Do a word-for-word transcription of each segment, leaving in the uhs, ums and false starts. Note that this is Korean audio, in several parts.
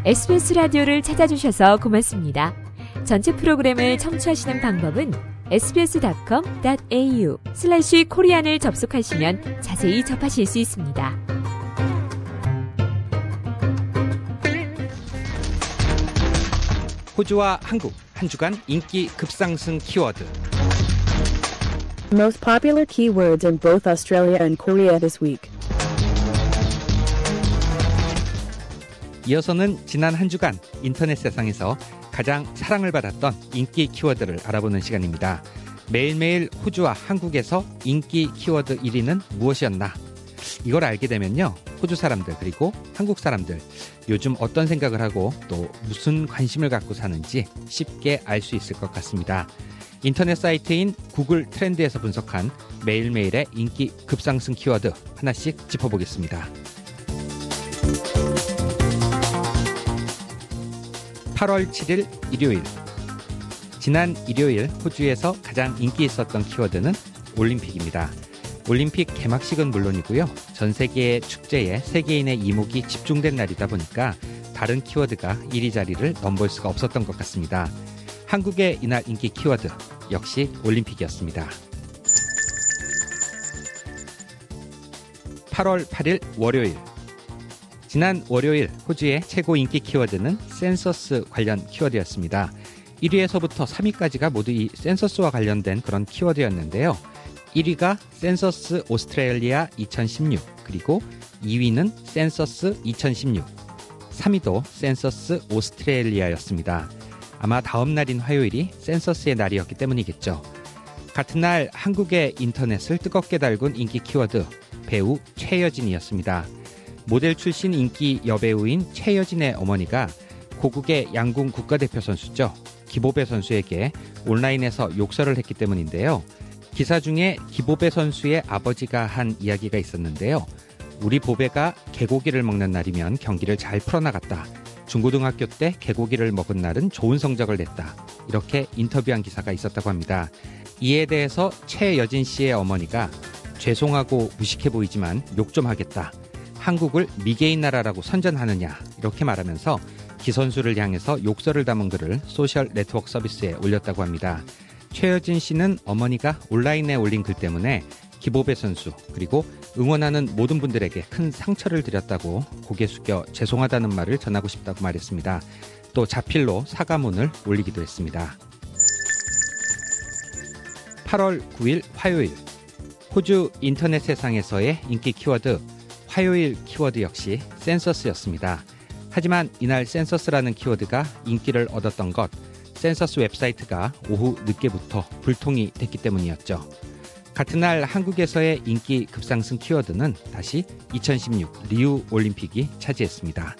에스비에스 라디오를 찾아주셔서 고맙습니다. 전체 프로그램을 청취하시는 방법은 에스비에스닷컴 닷 에이유 슬래시 코리안을 접속하시면 자세히 접하실 수 있습니다. 호주와 한국, 한 주간 인기 급상승 키워드. Most popular keywords in both Australia and Korea this week. 이어서는 지난 한 주간 인터넷 세상에서 가장 사랑을 받았던 인기 키워드를 알아보는 시간입니다. 매일매일 호주와 한국에서 인기 키워드 일 위는 무엇이었나? 이걸 알게 되면요, 호주 사람들 그리고 한국 사람들 요즘 어떤 생각을 하고 또 무슨 관심을 갖고 사는지 쉽게 알 수 있을 것 같습니다. 인터넷 사이트인 구글 트렌드에서 분석한 매일매일의 인기 급상승 키워드 하나씩 짚어보겠습니다. 팔월 칠일 일요일. 지난 일요일 호주에서 가장 인기 있었던 키워드는 올림픽입니다. 올림픽 개막식은 물론이고요, 전 세계의 축제에 세계인의 이목이 집중된 날이다 보니까 다른 키워드가 일 위 자리를 넘볼 수가 없었던 것 같습니다. 한국의 이날 인기 키워드 역시 올림픽이었습니다. 팔월 팔일 월요일. 지난 월요일 호주의 최고 인기 키워드는 센서스 관련 키워드였습니다. 일 위에서부터 삼 위까지가 모두 이 센서스와 관련된 그런 키워드였는데요. 일 위가 센서스 오스트레일리아 이천십육, 그리고 이 위는 센서스 이천십육, 삼 위도 센서스 오스트레일리아였습니다. 아마 다음 날인 화요일이 센서스의 날이었기 때문이겠죠. 같은 날 한국의 인터넷을 뜨겁게 달군 인기 키워드, 배우 최여진이었습니다. 모델 출신 인기 여배우인 최여진의 어머니가 고국의 양궁 국가대표 선수죠, 기보배 선수에게 온라인에서 욕설을 했기 때문인데요. 기사 중에 기보배 선수의 아버지가 한 이야기가 있었는데요. 우리 보배가 개고기를 먹는 날이면 경기를 잘 풀어나갔다. 중고등학교 때 개고기를 먹은 날은 좋은 성적을 냈다. 이렇게 인터뷰한 기사가 있었다고 합니다. 이에 대해서 최여진 씨의 어머니가 죄송하고 무식해 보이지만 욕 좀 하겠다. 한국을 미개인 나라라고 선전하느냐, 이렇게 말하면서 기 선수를 향해서 욕설을 담은 글을 소셜 네트워크 서비스에 올렸다고 합니다. 최여진 씨는 어머니가 온라인에 올린 글 때문에 기보배 선수 그리고 응원하는 모든 분들에게 큰 상처를 드렸다고 고개 숙여 죄송하다는 말을 전하고 싶다고 말했습니다. 또 자필로 사과문을 올리기도 했습니다. 팔월 구일 화요일. 호주 인터넷 세상에서의 인기 키워드, 화요일 키워드 역시 센서스였습니다. 하지만 이날 센서스라는 키워드가 인기를 얻었던 것, 센서스 웹사이트가 오후 늦게부터 불통이 됐기 때문이었죠. 같은 날 한국에서의 인기 급상승 키워드는 다시 이천십육 리우 올림픽이 차지했습니다.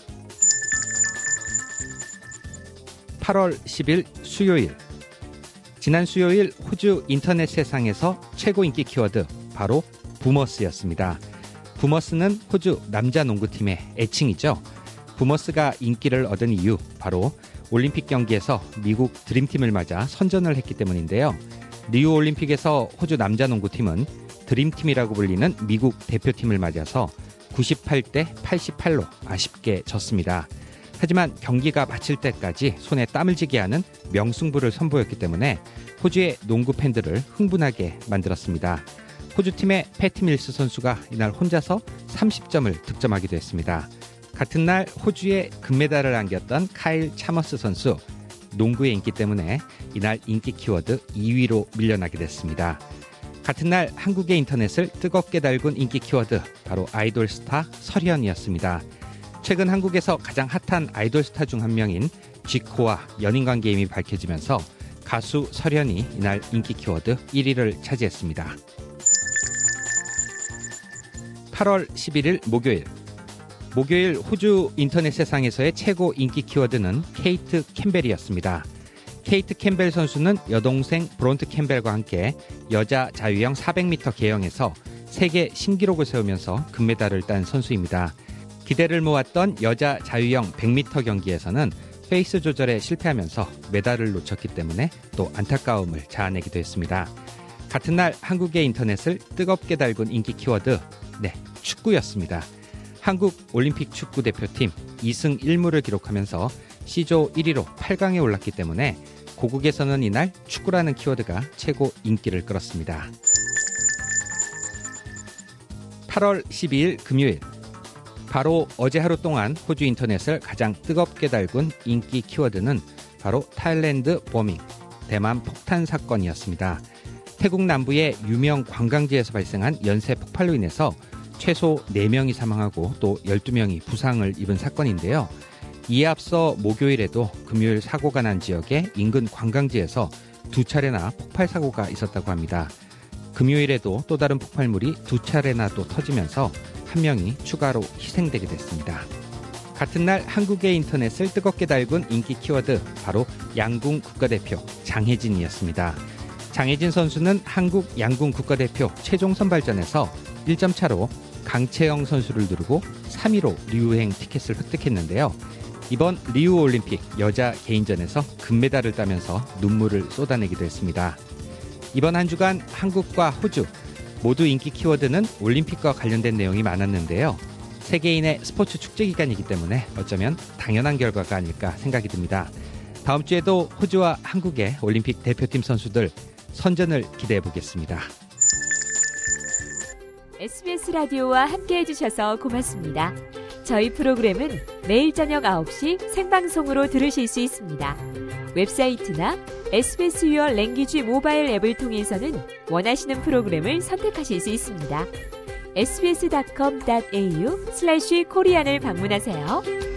팔월 십일 수요일. 지난 수요일 호주 인터넷 세상에서 최고 인기 키워드, 바로 부머스였습니다. 부머스는 호주 남자 농구팀의 애칭이죠. 부머스가 인기를 얻은 이유, 바로 올림픽 경기에서 미국 드림팀을 맞아 선전을 했기 때문인데요. 리우 올림픽에서 호주 남자 농구팀은 드림팀이라고 불리는 미국 대표팀을 맞아서 구십팔 대 팔십팔로 아쉽게 졌습니다. 하지만 경기가 마칠 때까지 손에 땀을 쥐게 하는 명승부를 선보였기 때문에 호주의 농구 팬들을 흥분하게 만들었습니다. 호주팀의 패티 밀스 선수가 이날 혼자서 삼십 점을 득점하기도 했습니다. 같은 날 호주에 금메달을 안겼던 카일 차머스 선수, 농구의 인기 때문에 이날 인기 키워드 이 위로 밀려나게 됐습니다. 같은 날 한국의 인터넷을 뜨겁게 달군 인기 키워드, 바로 아이돌 스타 설현이었습니다. 최근 한국에서 가장 핫한 아이돌 스타 중 한 명인 지코와 연인관계 이미 밝혀지면서 가수 설현이 이날 인기 키워드 일 위를 차지했습니다. 팔월 십일일 목요일. 목요일 호주 인터넷 세상에서의 최고 인기 키워드는 케이트 캠벨이었습니다. 케이트 캠벨 선수는 여동생 브론트 캠벨과 함께 여자 자유형 사백 미터 계영에서 세계 신기록을 세우면서 금메달을 딴 선수입니다. 기대를 모았던 여자 자유형 백 미터 경기에서는 페이스 조절에 실패하면서 메달을 놓쳤기 때문에 또 안타까움을 자아내기도 했습니다. 같은 날 한국의 인터넷을 뜨겁게 달군 인기 키워드, 네, 축구였습니다. 한국 올림픽 축구 대표팀 이 승 일 무를 기록하면서 C조 일 위로 팔 강에 올랐기 때문에 고국에서는 이날 축구라는 키워드가 최고 인기를 끌었습니다. 팔월 십이일 금요일, 바로 어제 하루 동안 호주 인터넷을 가장 뜨겁게 달군 인기 키워드는 바로 타일랜드 보밍, 대만 폭탄 사건이었습니다. 태국 남부의 유명 관광지에서 발생한 연쇄 폭발로 인해서 최소 네 명이 사망하고 또 열두 명이 부상을 입은 사건인데요. 이에 앞서 목요일에도 금요일 사고가 난 지역의 인근 관광지에서 두 차례나 폭발 사고가 있었다고 합니다. 금요일에도 또 다른 폭발물이 두 차례나 또 터지면서 한 명이 추가로 희생되게 됐습니다. 같은 날 한국의 인터넷을 뜨겁게 달군 인기 키워드 바로 양궁 국가대표 장혜진이었습니다. 장혜진 선수는 한국 양궁 국가대표 최종 선발전에서 일 점 차로 강채영 선수를 누르고 삼 위로 리우행 티켓을 획득했는데요. 이번 리우 올림픽 여자 개인전에서 금메달을 따면서 눈물을 쏟아내기도 했습니다. 이번 한 주간 한국과 호주 모두 인기 키워드는 올림픽과 관련된 내용이 많았는데요. 세계인의 스포츠 축제 기간이기 때문에 어쩌면 당연한 결과가 아닐까 생각이 듭니다. 다음 주에도 호주와 한국의 올림픽 대표팀 선수들 선전을 기대해 보겠습니다. 에스비에스 라디오와 함께해 주셔서 고맙습니다. 저희 프로그램은 매일 저녁 아홉 시 생방송으로 들으실 수 있습니다. 웹사이트나 에스비에스 유어 랭귀지 모바일 앱을 통해서는 원하시는 프로그램을 선택하실 수 있습니다. 에스비에스 닷컴 닷에이유 슬래시 코리안을 방문하세요.